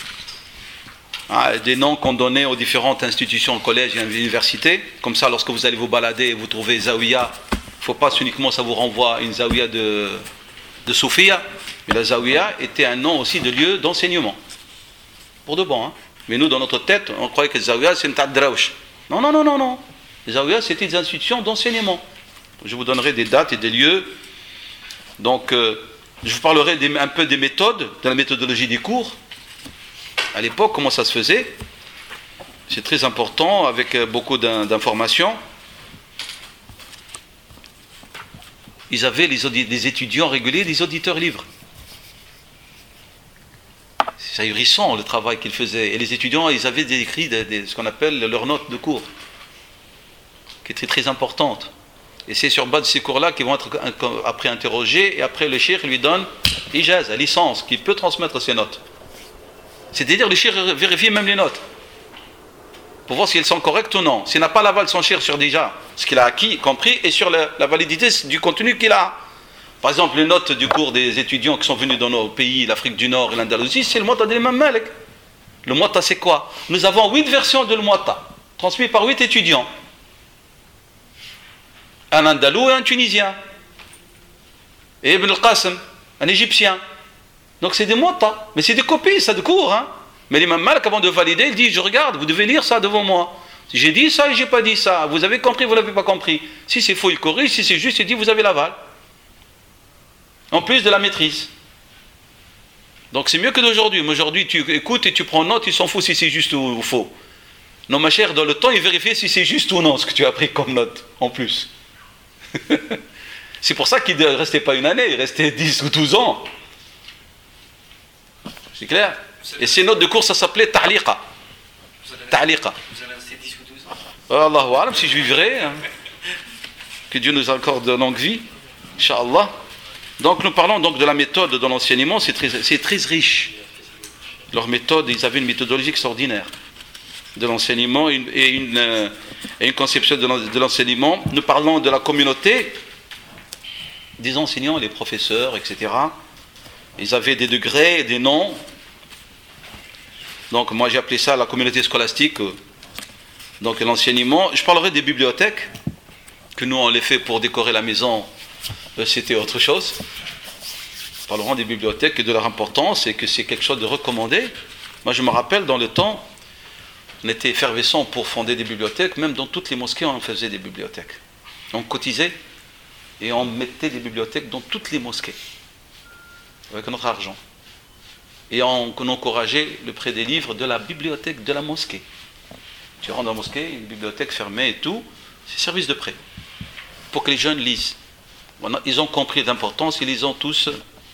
des noms qu'on donnait aux différentes institutions, collèges et universités. Comme ça, lorsque vous allez vous balader et vous trouvez Zawiya, il ne faut pas uniquement ça vous renvoie à une Zawiya de Soufia, mais la Zawiya était un nom aussi de lieu d'enseignement. Pour de bon, hein. Mais nous, dans notre tête, on croyait que Zawiya, c'est une tadrawch. Non, non, non, non, non. Les Zawiya, c'était des institutions d'enseignement. Je vous donnerai des dates et des lieux. Donc, je vous parlerai un peu des méthodes, de la méthodologie des cours. À l'époque, comment ça se faisait? C'est très important, avec beaucoup d'informations. Ils avaient des étudiants réguliers, des auditeurs libres. C'est ahurissant le travail qu'ils faisaient. Et les étudiants, ils avaient écrit ce qu'on appelle leurs notes de cours, qui étaient très importantes. Et c'est sur base de ces cours-là qu'ils vont être après interrogés, et après le cheikh lui donne ijaz, la licence, qu'il peut transmettre ses notes. C'est-à-dire le cheikh vérifie même les notes, pour voir si elles sont correctes ou non. S'il n'a pas l'aval de son cheikh sur déjà ce qu'il a acquis, compris, et sur la validité du contenu qu'il a. Par exemple, les notes du cours des étudiants qui sont venus dans nos pays, l'Afrique du Nord et l'Andalousie, c'est le Muwatta de l'imam Malik. Le Muwatta, c'est quoi? Nous avons 8 versions de le Muwatta, transmises par 8 étudiants. Un Andalou et un Tunisien. Et Ibn al-Qasim, un Égyptien. Donc c'est des Muwatta, mais c'est des copies, ça de cours. Hein. Mais l'imam Malik, avant de valider, il dit, je regarde, vous devez lire ça devant moi. Si j'ai dit ça et j'ai pas dit ça, vous avez compris, vous l'avez pas compris. Si c'est faux, il corrige, si c'est juste, il dit, vous avez l'aval. En plus de la maîtrise. Donc c'est mieux que d'aujourd'hui. Mais aujourd'hui, tu écoutes et tu prends note, ils s'en foutent si c'est juste ou faux. Non, ma chère, dans le temps, ils vérifient si c'est juste ou non ce que tu as pris comme note, en plus. C'est pour ça qu'il ne restait pas une année, il restait 10 ou 12 ans. C'est clair? Et ces notes de cours, ça s'appelait Ta'liqa. Ta'liqa. Vous allez rester 10 ou 12 ans? Allahu Alam, si je vivrai. Hein. Que Dieu nous accorde de longue vie. Inch'Allah. Donc nous parlons donc de la méthode de l'enseignement, c'est très riche. Leur méthode, ils avaient une méthodologie extraordinaire de l'enseignement et une conception de l'enseignement. Nous parlons de la communauté, des enseignants, les professeurs, etc. Ils avaient des degrés, des noms. Donc moi j'ai appelé ça la communauté scolastique. Donc l'enseignement. Je parlerai des bibliothèques, que nous on les fait pour décorer la maison. C'était autre chose. Nous parlerons des bibliothèques et de leur importance et que c'est quelque chose de recommandé. Moi je me rappelle dans le temps, on était effervescent pour fonder des bibliothèques, même dans toutes les mosquées on faisait des bibliothèques. On cotisait et on mettait des bibliothèques dans toutes les mosquées avec notre argent. Et on encourageait le prêt des livres de la bibliothèque de la mosquée. Tu rentres dans la mosquée, une bibliothèque fermée et tout, c'est service de prêt pour que les jeunes lisent. Ils ont compris l'importance, ils les ont tous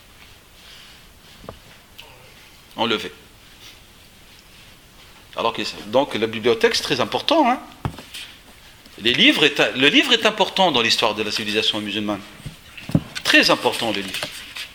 enlevés. Alors que, donc la bibliothèque c'est très important. Hein. Le livre est important dans l'histoire de la civilisation musulmane. Très important le livre.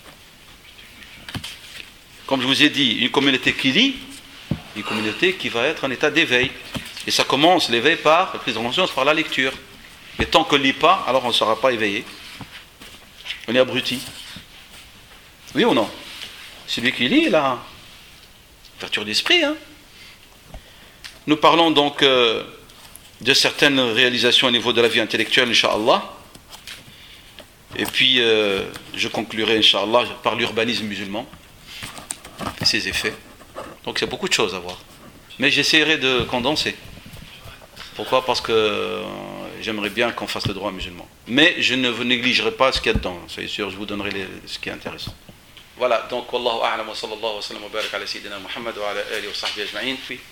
Comme je vous ai dit, une communauté qui lit, une communauté qui va être en état d'éveil. Et ça commence l'éveil par la prise de conscience, par la lecture. Et tant qu'on ne lit pas, alors on ne sera pas éveillé. On est abruti. Oui ou non? Celui qui lit, il a ouverture d'esprit. Hein. Nous parlons donc de certaines réalisations au niveau de la vie intellectuelle, Inch'Allah. Et puis, je conclurai, Inch'Allah, par l'urbanisme musulman et ses effets. Donc, il y a beaucoup de choses à voir. Mais j'essaierai de condenser. Pourquoi? Parce que j'aimerais bien qu'on fasse le droit musulman. Mais je ne vous négligerai pas ce qu'il y a dedans. Soyez sûr, je vous donnerai ce qui est intéressant. Voilà, donc, Wallahu a'lam wa sallallahu wa sallam wa barak ala sayyidina Muhammad wa ala alihi wa sahbihi ajma'in.